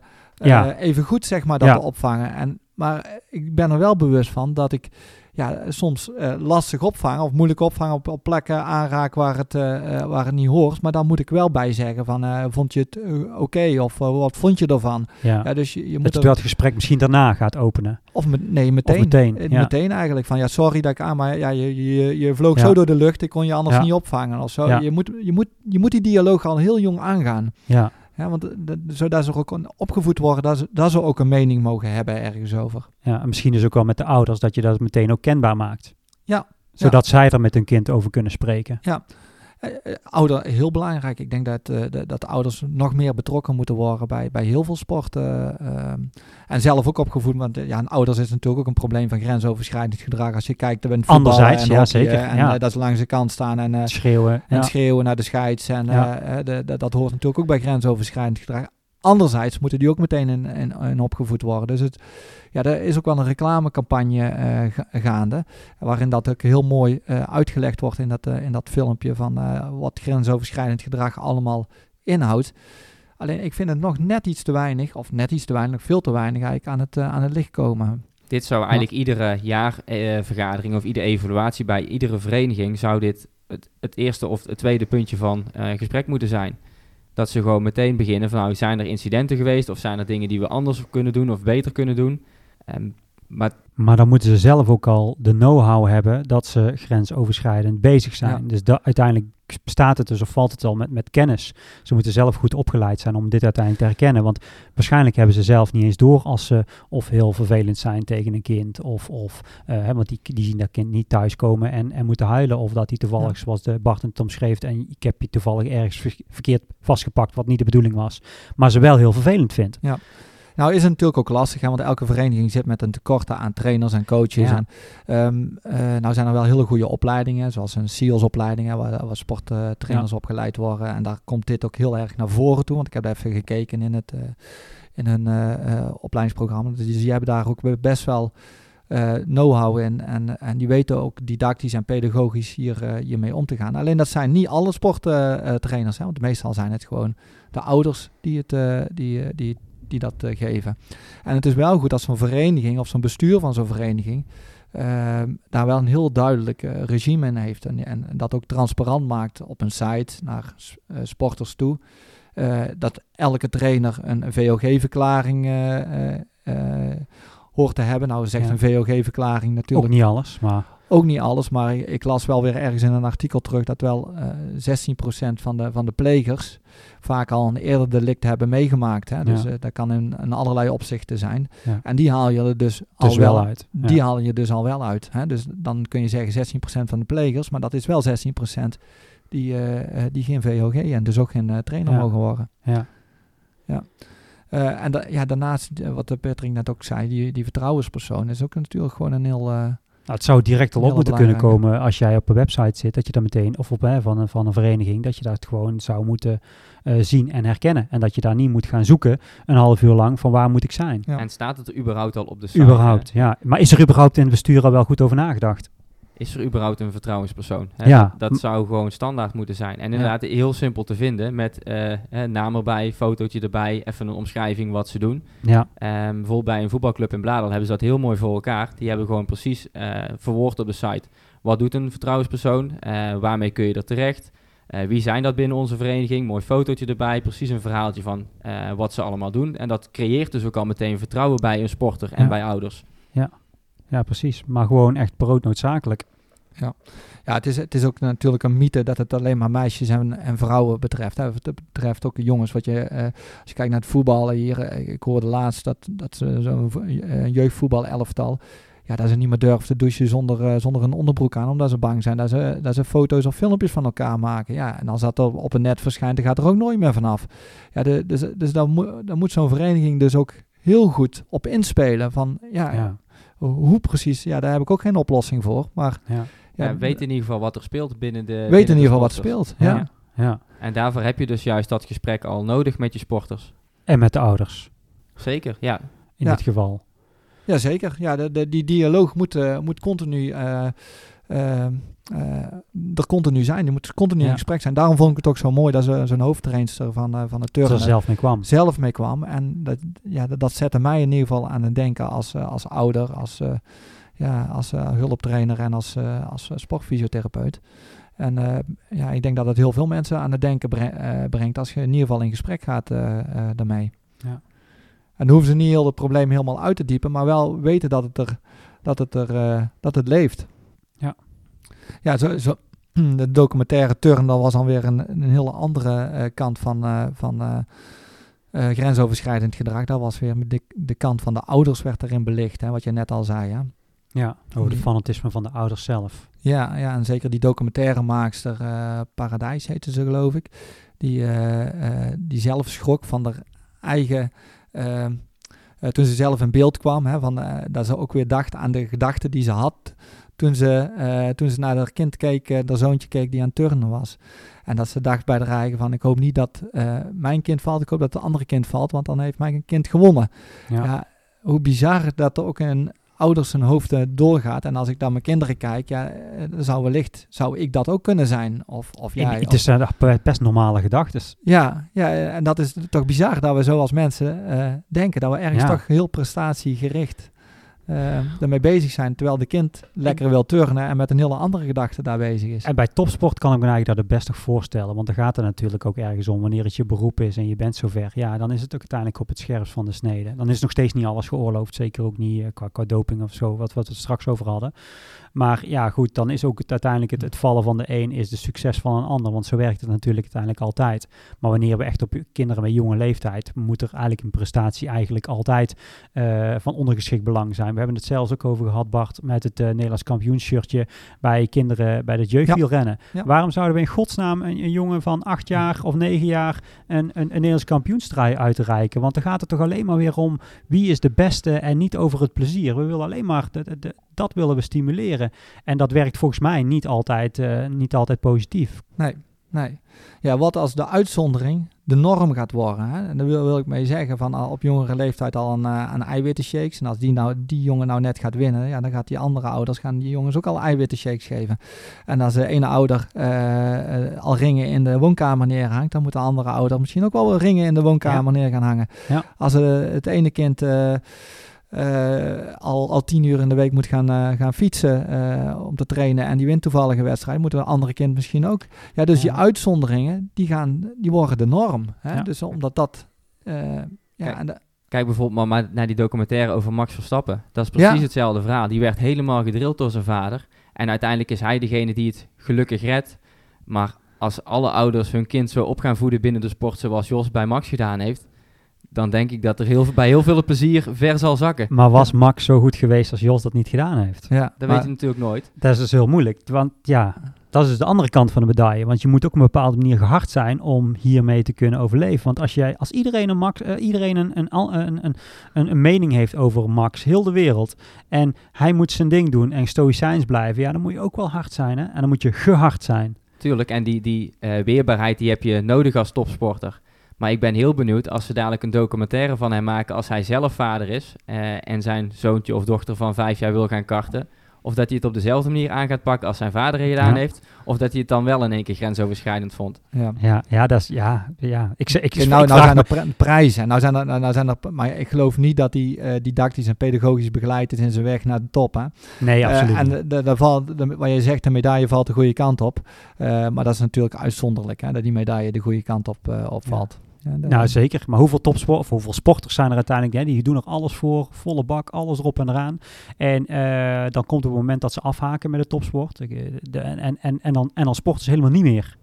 even goed, zeg maar, dat te opvangen. Maar ik ben er wel bewust van dat ik soms lastig opvangen of moeilijk opvangen op plekken aanraak waar het niet hoort. Maar dan moet ik wel bij zeggen van, vond je het oké? Of wat vond je ervan?
Ja.
Ja, dus je
Dat je dat gesprek misschien daarna gaat openen.
meteen. Meteen eigenlijk. Van sorry dat ik aan, maar je vloog zo door de lucht. Ik kon je anders niet opvangen of zo.
Ja.
Je moet die dialoog al heel jong aangaan.
Ja.
Ja, want zodat ze ook opgevoed worden, dat ze ook een mening mogen hebben ergens over.
Ja, en misschien is ook wel met de ouders dat je dat meteen ook kenbaar maakt.
Ja.
Zodat zij er met hun kind over kunnen spreken.
Ja. Ouder, heel belangrijk. Ik denk dat ouders nog meer betrokken moeten worden bij heel veel sporten. En zelf ook opgevoed. Want een ouders is natuurlijk ook een probleem van grensoverschrijdend gedrag. Als je kijkt naar voetballen
anderzijds,
en hockey,
zeker.
En dat ze langs de kant staan en
schreeuwen.
En schreeuwen naar de scheids. En dat hoort natuurlijk ook bij grensoverschrijdend gedrag. Anderzijds moeten die ook meteen in opgevoed worden. Dus er is ook wel een reclamecampagne gaande. Waarin dat ook heel mooi uitgelegd wordt in dat filmpje van wat grensoverschrijdend gedrag allemaal inhoudt. Alleen ik vind het nog net iets te weinig, veel te weinig eigenlijk aan het licht komen.
Dit zou eigenlijk iedere jaarvergadering of iedere evaluatie bij iedere vereniging zou dit het eerste of het tweede puntje van gesprek moeten zijn. Dat ze gewoon meteen beginnen van zijn er incidenten geweest of zijn er dingen die we anders kunnen doen of beter kunnen doen.
Maar dan moeten ze zelf ook al de know-how hebben dat ze grensoverschrijdend bezig zijn. Ja. Dus uiteindelijk bestaat het dus of valt het al met kennis. Ze moeten zelf goed opgeleid zijn om dit uiteindelijk te herkennen. Want waarschijnlijk hebben ze zelf niet eens door als ze of heel vervelend zijn tegen een kind. Want die zien dat kind niet thuiskomen en moeten huilen. Of dat hij toevallig, zoals Bart het omschreef, en ik heb je toevallig ergens verkeerd vastgepakt wat niet de bedoeling was. Maar ze wel heel vervelend vindt.
Ja. Nou is het natuurlijk ook lastig, want elke vereniging zit met een tekort aan trainers en coaches.
Ja.
Nou zijn er wel hele goede opleidingen, zoals een SEALS-opleiding, waar sporttrainers opgeleid worden. En daar komt dit ook heel erg naar voren toe, want ik heb even gekeken in hun opleidingsprogramma. Dus die hebben daar ook best wel know-how in en die weten ook didactisch en pedagogisch hiermee om te gaan. Alleen dat zijn niet alle sporttrainers, want meestal zijn het gewoon de ouders die dat geven. En het is wel goed als zo'n vereniging of zo'n bestuur van zo'n vereniging daar wel een heel duidelijk regime in heeft en dat ook transparant maakt op een site naar sporters toe. Dat elke trainer een VOG-verklaring hoort te hebben. Nou zegt een VOG-verklaring natuurlijk... Ook niet alles, maar ik las wel weer ergens in een artikel terug dat wel 16% van de plegers vaak al een eerder delict hebben meegemaakt. Hè? Dus dat kan in allerlei opzichten zijn. Ja. En die haal je er dus al wel uit. Die haal je dus al wel uit. Hè? Dus dan kun je zeggen 16% van de plegers, maar dat is wel 16% die geen VOG en dus ook geen trainer mogen worden.
Ja.
En daarnaast, wat Patrick net ook zei, die vertrouwenspersoon is ook natuurlijk gewoon een heel...
het zou direct al op moeten kunnen komen als jij op een website zit, dat je daar meteen, of van een vereniging, dat je dat gewoon zou moeten zien en herkennen. En dat je daar niet moet gaan zoeken een half uur lang van waar moet ik zijn.
Ja. En staat het er überhaupt al op de site?
Überhaupt, ja. Maar is er überhaupt in het bestuur al wel goed over nagedacht?
Is er überhaupt een vertrouwenspersoon?
Ja.
Dat zou gewoon standaard moeten zijn. En inderdaad heel simpel te vinden met naam erbij, fotootje erbij, even een omschrijving wat ze doen.
Ja.
Bijvoorbeeld bij een voetbalclub in Bladel hebben ze dat heel mooi voor elkaar. Die hebben gewoon precies verwoord op de site. Wat doet een vertrouwenspersoon? Waarmee kun je er terecht? Wie zijn dat binnen onze vereniging? Mooi fotootje erbij, precies een verhaaltje van wat ze allemaal doen. En dat creëert dus ook al meteen vertrouwen bij een sporter en bij ouders.
Ja, precies. Maar gewoon echt broodnoodzakelijk.
Ja, het is ook natuurlijk een mythe dat het alleen maar meisjes en vrouwen betreft. Hè. Het betreft ook jongens. Als je kijkt naar het voetballen hier, ik hoorde laatst dat ze zo'n jeugdvoetbal elftal, dat ze niet meer durven te douchen zonder een onderbroek aan, omdat ze bang zijn dat ze foto's of filmpjes van elkaar maken. Ja, en als dat op een net verschijnt, dan gaat er ook nooit meer vanaf. Ja, dus dan moet zo'n vereniging dus ook heel goed op inspelen. Van hoe precies, daar heb ik ook geen oplossing voor. Maar
weet in ieder geval wat er speelt binnen de
weet in ieder geval wat speelt,
Ja.
En daarvoor heb je dus juist dat gesprek al nodig met je sporters.
En met de ouders.
Zeker, ja.
In dit geval.
Jazeker. Ja, die dialoog moet continu er continu zijn. Die moet continu in gesprek zijn. Daarom vond ik het ook zo mooi dat zo'n hoofdtrainster van de turnen
zelf mee kwam.
En dat zette mij in ieder geval aan het denken als ouder, als hulptrainer en als sportfysiotherapeut. En ik denk dat het heel veel mensen aan het denken brengt als je in ieder geval in gesprek gaat daarmee.
Ja.
En dan hoeven ze niet heel het probleem helemaal uit te diepen, maar wel weten dat het leeft.
Ja.
Ja, zo de documentaire Turn, dat was dan weer een hele andere kant van grensoverschrijdend gedrag. Dat was weer de kant van de ouders werd erin belicht, hè, wat je net al zei. Hè.
Ja, over de fanatisme van de ouders zelf.
Ja, en zeker die documentairemaakster, Paradijs heette ze geloof ik, die zelf schrok van haar eigen... toen ze zelf in beeld kwam, dat ze ook weer dacht aan de gedachten die ze had toen ze naar haar kind keek, haar zoontje keek die aan het turnen was. En dat ze dacht bij de eigen van, ik hoop niet dat mijn kind valt, ik hoop dat het andere kind valt, want dan heeft mijn kind gewonnen. Ja, hoe bizar dat er ook in ouders zijn hoofd doorgaat. En als ik naar mijn kinderen kijk, zou ik dat ook kunnen zijn. Of jij.
Het is best normale gedachten.
Ja, en dat is toch bizar dat we zo als mensen denken. Dat we ergens toch heel prestatiegericht daarmee bezig zijn. Terwijl de kind lekker wil turnen en met een hele andere gedachte daar bezig is.
En bij topsport kan ik me eigenlijk dat het best toch voorstellen. Want dan gaat het natuurlijk ook ergens om wanneer het je beroep is en je bent zover. Ja, dan is het ook uiteindelijk op het scherpst van de snede. Dan is nog steeds niet alles geoorloofd. Zeker ook niet qua doping of zo, wat we het straks over hadden. Maar ja, goed, dan is ook uiteindelijk het vallen van de een is de succes van een ander. Want zo werkt het natuurlijk uiteindelijk altijd. Maar wanneer we echt op kinderen met jonge leeftijd, moet er eigenlijk een prestatie eigenlijk altijd van ondergeschikt belang zijn. We hebben het zelfs ook over gehad, Bart, met het Nederlands kampioenshirtje bij kinderen bij het jeugdwielrennen. Ja. Waarom zouden we in godsnaam een jongen van 8 jaar of 9 jaar een Nederlands kampioenstrui uitreiken? Want dan gaat het toch alleen maar weer om wie is de beste en niet over het plezier. We willen alleen maar dat willen we stimuleren. En dat werkt volgens mij niet altijd positief.
Nee. Ja, wat als de uitzondering de norm gaat worden? Hè? En daar wil ik mee zeggen van op jongere leeftijd al aan eiwittenshakes. En als die jongen nou net gaat winnen, ja, dan gaat die andere ouders gaan die jongens ook al eiwittenshakes geven. En als de ene ouder al ringen in de woonkamer neerhangt, dan moet de andere ouder misschien ook wel ringen in de woonkamer neer gaan hangen. Ja. Als het ene kind al 10 uur in de week moet gaan fietsen om te trainen en die wint toevallig een wedstrijd, moet een andere kind misschien ook. Ja, dus die uitzonderingen, die worden de norm. Hè? Ja. Dus omdat dat...
Kijk bijvoorbeeld maar naar die documentaire over Max Verstappen. Dat is precies hetzelfde verhaal. Die werd helemaal gedrild door zijn vader. En uiteindelijk is hij degene die het gelukkig redt. Maar als alle ouders hun kind zo op gaan voeden binnen de sport zoals Jos bij Max gedaan heeft, dan denk ik dat er bij heel veel plezier ver zal zakken.
Maar was Max zo goed geweest als Jos dat niet gedaan heeft?
Ja, dat weet je natuurlijk nooit.
Dat is dus heel moeilijk. Want ja, dat is dus de andere kant van de medaille. Want je moet ook op een bepaalde manier gehard zijn om hiermee te kunnen overleven. Want als iedereen een mening heeft over Max, heel de wereld, en hij moet zijn ding doen en stoïcijns blijven, ja, dan moet je ook wel hard zijn. Hè? En dan moet je gehard zijn.
Tuurlijk, en die weerbaarheid die heb je nodig als topsporter. Maar ik ben heel benieuwd als ze dadelijk een documentaire van hem maken als hij zelf vader is en zijn zoontje of dochter van 5 jaar wil gaan karten. Of dat hij het op dezelfde manier aan gaat pakken als zijn vader gedaan heeft. Of dat hij het dan wel in één keer grensoverschrijdend vond.
Dat is... Ja.
Nou zijn er prijzen. Nou zijn er, maar ik geloof niet dat hij didactisch en pedagogisch begeleid is in zijn weg naar de top. Hè?
Nee, absoluut
en wat je zegt, de medaille valt de goede kant op. Maar dat is natuurlijk uitzonderlijk, hè, dat die medaille de goede kant op valt.
Ja, nou, zeker. Maar hoeveel hoeveel sporters zijn er uiteindelijk? Hè? Die doen er alles voor, volle bak, alles erop en eraan. En dan komt het moment dat ze afhaken met de topsport. En dan sporten ze helemaal niet meer.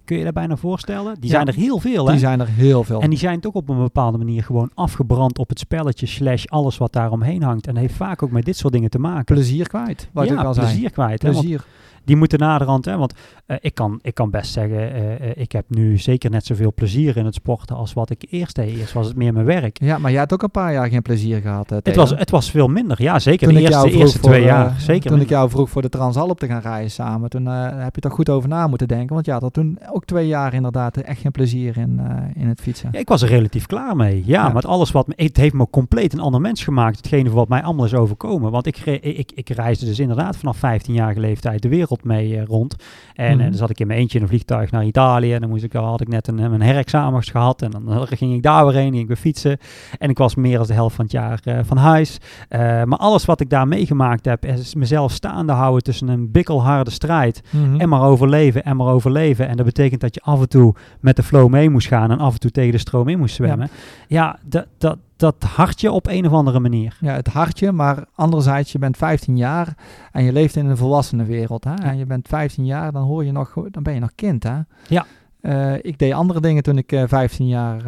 Kun je je dat bijna voorstellen? Die zijn er heel veel, hè?
Die zijn er heel veel.
En die zijn toch op een bepaalde manier gewoon afgebrand op het spelletje / alles wat daar omheen hangt. En dat heeft vaak ook met dit soort dingen te maken.
Plezier kwijt, wat ik al zei.
Plezier kwijt. Hè?
Plezier.
Die moeten naderhand, hè, want ik kan best zeggen, ik heb nu zeker net zoveel plezier in het sporten als wat ik eerst deed. Eerst was het meer mijn werk.
Ja, maar jij hebt ook een paar jaar geen plezier gehad.
Het was veel minder, ja zeker.
Toen
De eerste 2 jaar, zeker.
Toen ik jou vroeg voor de Transalp te gaan rijden samen, toen heb je toch goed over na moeten denken. Want je had er toen ook 2 jaar inderdaad echt geen plezier in het fietsen.
Ja, ik was er relatief klaar mee. Ja, met alles het heeft me compleet een ander mens gemaakt. Hetgene wat mij allemaal is overkomen. Want ik reisde dus inderdaad vanaf 15-jarige leeftijd de wereld mee rond. En dan zat ik in mijn eentje in een vliegtuig naar Italië. En dan had ik net een herexamens gehad. En dan ging ik daar weer heen, ging ik weer fietsen. En ik was meer dan de helft van het jaar van huis. Maar alles wat ik daar meegemaakt heb, is mezelf staande houden tussen een bikkelharde strijd. En maar overleven. En dat betekent dat je af en toe met de flow mee moest gaan en af en toe tegen de stroom in moest zwemmen. Ja, dat hartje op een of andere manier.
Ja, het hartje, maar anderzijds, je bent 15 jaar en je leeft in een volwassenenwereld. Hè? En je bent 15 jaar, dan ben je nog kind. Hè?
Ja.
Ik deed andere dingen toen ik 15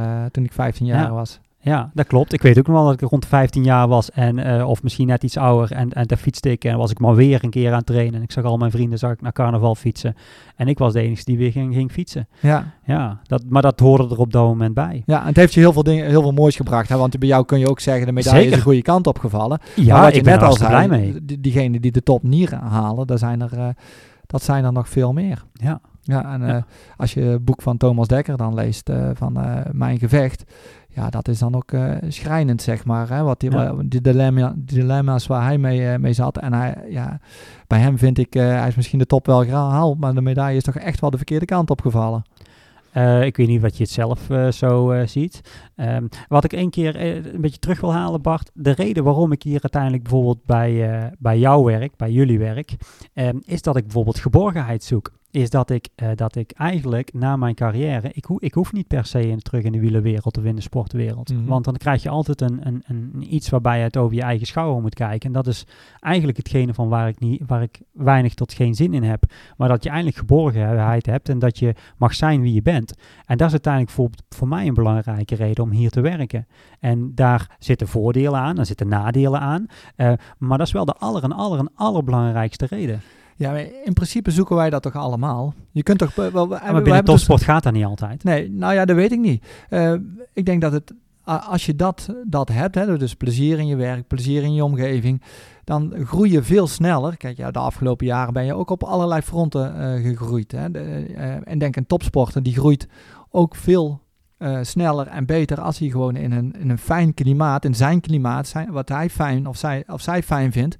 jaar was.
Ja, dat klopt. Ik weet ook nog wel dat ik rond 15 jaar was en of misschien net iets ouder en daar fietste ik en was ik maar weer een keer aan het trainen. En ik zag al mijn vrienden naar carnaval fietsen. En ik was de enige die weer ging fietsen. Ja, maar dat hoorde er op dat moment bij.
Ja, en het heeft je heel veel moois gebracht. Hè? Want bij jou kun je ook zeggen, de medaille is de goede kant opgevallen.
Ja, ik ben er blij mee.
Diegenen die de top niet halen, dat zijn er nog veel meer.
Ja.
Ja, en als je het boek van Thomas Dekker dan leest van Mijn Gevecht, ja, dat is dan ook schrijnend, zeg maar. Hè, wat die dilemma's waar hij mee zat. En bij hem vind ik, hij is misschien de top wel gehaald, maar de medaille is toch echt wel de verkeerde kant opgevallen.
Ik weet niet wat je het zelf zo ziet. Wat ik een keer een beetje terug wil halen, Bart. De reden waarom ik hier uiteindelijk bijvoorbeeld bij jouw werk, bij jullie werk, is dat ik bijvoorbeeld geborgenheid zoek. Is dat ik eigenlijk na mijn carrière, ik hoef niet per se terug in de wielerwereld of in de sportwereld. Mm-hmm. Want dan krijg je altijd een iets waarbij je het over je eigen schouder moet kijken. En dat is eigenlijk hetgene van waar ik weinig tot geen zin in heb. Maar dat je eindelijk geborgenheid hebt en dat je mag zijn wie je bent. En dat is uiteindelijk voor mij een belangrijke reden om hier te werken. En daar zitten voordelen aan, daar zitten nadelen aan. Maar dat is wel de allerbelangrijkste reden.
Ja, in principe zoeken wij dat toch allemaal. Je kunt toch
maar binnen topsport gaat dat niet altijd.
Nee, nou ja, dat weet ik niet. Ik denk dat als je dat hebt, hè, dus plezier in je werk, plezier in je omgeving, dan groei je veel sneller. Kijk, ja, de afgelopen jaren ben je ook op allerlei fronten gegroeid. Hè. En denk een topsporter, die groeit ook veel sneller en beter als hij gewoon in een fijn klimaat, in zijn klimaat, wat hij fijn of zij fijn vindt,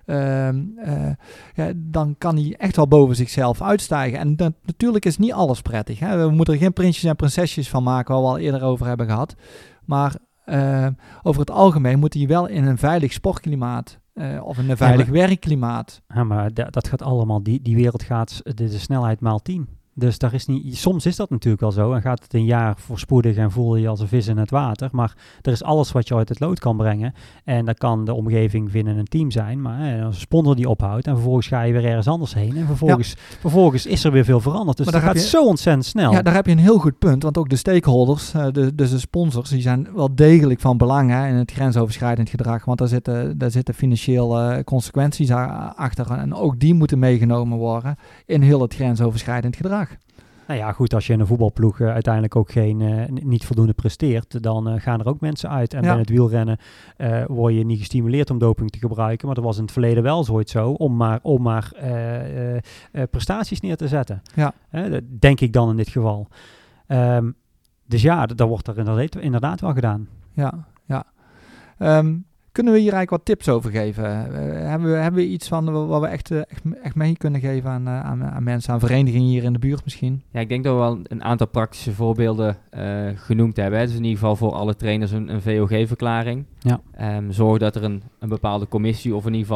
dan kan hij echt wel boven zichzelf uitstijgen. En natuurlijk is niet alles prettig. Hè? We moeten er geen prinsjes en prinsesjes van maken, waar we al eerder over hebben gehad. Maar over het algemeen moet hij wel in een veilig sportklimaat of in een veilig werkklimaat.
Ja, maar dat gaat allemaal, die wereld gaat de snelheid maal 10. Dus daar is niet, soms is dat natuurlijk wel zo en gaat het een jaar voorspoedig en voel je als een vis in het water. Maar er is alles wat je uit het lood kan brengen. En dat kan de omgeving binnen een team zijn, maar een sponsor die ophoudt en vervolgens ga je weer ergens anders heen. En vervolgens is er weer veel veranderd. Dus dat gaat zo ontzettend snel.
Ja, daar heb je een heel goed punt, want ook de stakeholders, dus de sponsors, die zijn wel degelijk van belang in het grensoverschrijdend gedrag. Want daar zitten financiële consequenties achter en ook die moeten meegenomen worden in heel het grensoverschrijdend gedrag.
Nou ja, goed, als je in een voetbalploeg uiteindelijk ook niet voldoende presteert, dan gaan er ook mensen uit. En bij het wielrennen word je niet gestimuleerd om doping te gebruiken, maar dat was in het verleden wel zoiets zo, om maar prestaties neer te zetten. Ja. Dat denk ik dan in dit geval. Dus ja, dat wordt er inderdaad wel gedaan.
Ja. Kunnen we hier eigenlijk wat tips over geven? Hebben we iets van wat we echt mee kunnen geven aan mensen, aan verenigingen hier in de buurt misschien?
Ja, ik denk dat we wel een aantal praktische voorbeelden genoemd hebben. Hè. Dus in ieder geval voor alle trainers een VOG-verklaring. Ja. Zorg dat er een bepaalde commissie of in ieder geval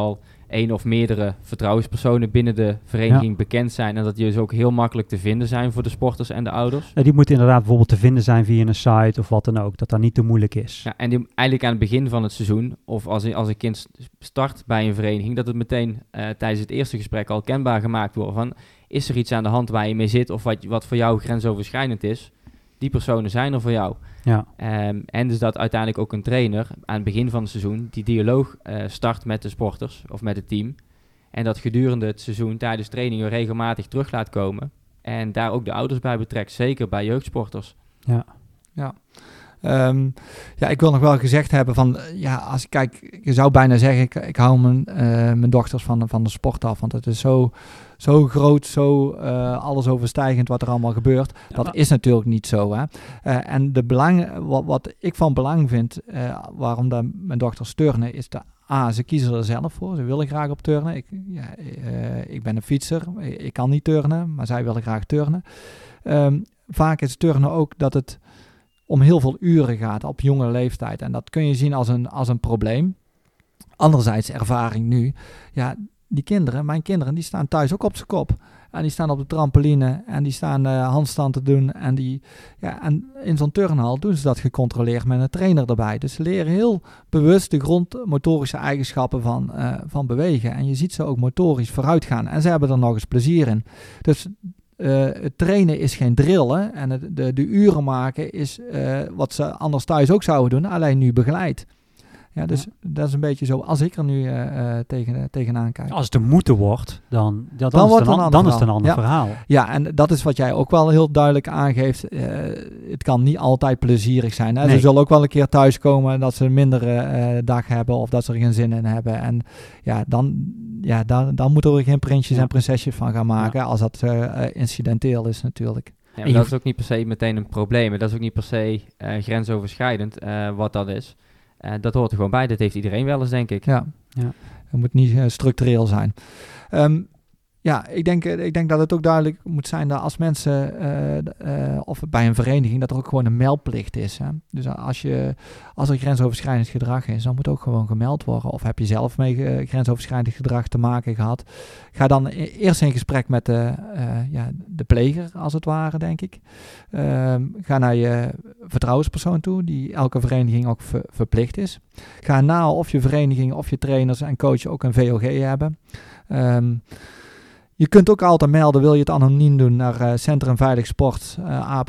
één of meerdere vertrouwenspersonen binnen de vereniging bekend zijn. En dat die dus ook heel makkelijk te vinden zijn voor de sporters en de ouders.
Die moeten inderdaad bijvoorbeeld te vinden zijn via een site of wat dan ook. Dat niet te moeilijk is.
Ja, en die eigenlijk aan het begin van het seizoen, of als een kind start bij een vereniging, dat het meteen tijdens het eerste gesprek al kenbaar gemaakt wordt van, is er iets aan de hand waar je mee zit of wat voor jou grensoverschrijdend is? Die personen zijn er voor jou.
Ja.
En dus dat uiteindelijk ook een trainer aan het begin van het seizoen die dialoog start met de sporters of met het team. En dat gedurende het seizoen tijdens trainingen regelmatig terug laat komen. En daar ook de ouders bij betrekt, zeker bij jeugdsporters.
Ja.
Ik wil nog wel gezegd hebben van, als ik kijk, je zou bijna zeggen, ik hou mijn dochters van de sport af, want het is zo groot, zo alles overstijgend wat er allemaal gebeurt. Ja, dat is natuurlijk niet zo. Hè? En wat ik van belang vind, waarom mijn dochters turnen, is ze kiezen er zelf voor. Ze willen graag op turnen. Ik ben een fietser, ik kan niet turnen, maar zij willen graag turnen. Vaak is turnen ook dat het om heel veel uren gaat op jonge leeftijd. En dat kun je zien als een probleem. Anderzijds ervaring nu. Ja, mijn kinderen, die staan thuis ook op z'n kop. En die staan op de trampoline en die staan handstand te doen. En in zo'n turnhal doen ze dat gecontroleerd met een trainer erbij. Dus ze leren heel bewust de grondmotorische eigenschappen van bewegen. En je ziet ze ook motorisch vooruit gaan. En ze hebben er nog eens plezier in. Dus het trainen is geen drill, hè? En de uren maken is wat ze anders thuis ook zouden doen, alleen nu begeleid. Ja, dus dat is een beetje zo als ik er nu tegenaan kijk.
Als het een moeten wordt, dan is het een ander verhaal.
Ja, en dat is wat jij ook wel heel duidelijk aangeeft. Het kan niet altijd plezierig zijn. Hè? Nee. Ze zullen ook wel een keer thuiskomen dat ze een mindere dag hebben of dat ze er geen zin in hebben. En dan moeten we er geen prinsjes en prinsesjes van gaan maken als dat incidenteel is natuurlijk.
Ja, maar dat is ook niet per se meteen een probleem. Dat is ook niet per se grensoverschrijdend wat dat is. Dat hoort er gewoon bij. Dat heeft iedereen wel eens, denk ik.
Ja. Het moet niet structureel zijn. Ik denk dat het ook duidelijk moet zijn dat als mensen of bij een vereniging dat er ook gewoon een meldplicht is. Hè? Dus als er grensoverschrijdend gedrag is, dan moet ook gewoon gemeld worden. Of heb je zelf mee grensoverschrijdend gedrag te maken gehad? Ga dan eerst in gesprek met de pleger, als het ware, denk ik. Ga naar je vertrouwenspersoon toe, die elke vereniging ook verplicht is. Ga na of je vereniging of je trainers en coaches ook een VOG hebben. Je kunt ook altijd melden, wil je het anoniem doen, naar Centrum Veilig Sport,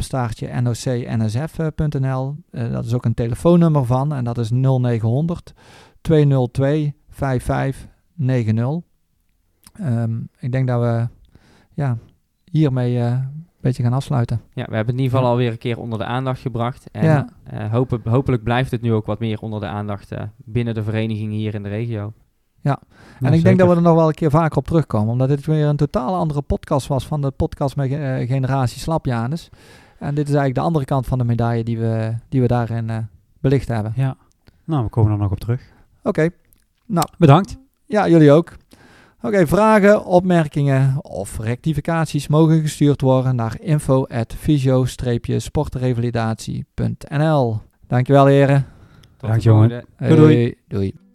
@NOC-NSF.nl. Dat is ook een telefoonnummer van en dat is 0900 202 5590. Ik denk dat we hiermee een beetje gaan afsluiten.
Ja, we hebben het in ieder geval alweer een keer onder de aandacht gebracht. En hopelijk blijft het nu ook wat meer onder de aandacht binnen de vereniging hier in de regio.
Ja, en ik denk dat we er nog wel een keer vaker op terugkomen. Omdat dit weer een totaal andere podcast was van de podcast met Generatie Slapjanus. En dit is eigenlijk de andere kant van de medaille die we daarin belicht hebben.
Ja, nou, we komen er nog op terug.
Oké. Nou,
bedankt.
Ja, jullie ook. Oké, vragen, opmerkingen of rectificaties mogen gestuurd worden naar info@fysio-sportrevalidatie.nl. Dankjewel heren.
Bedankt jongen.
Doei.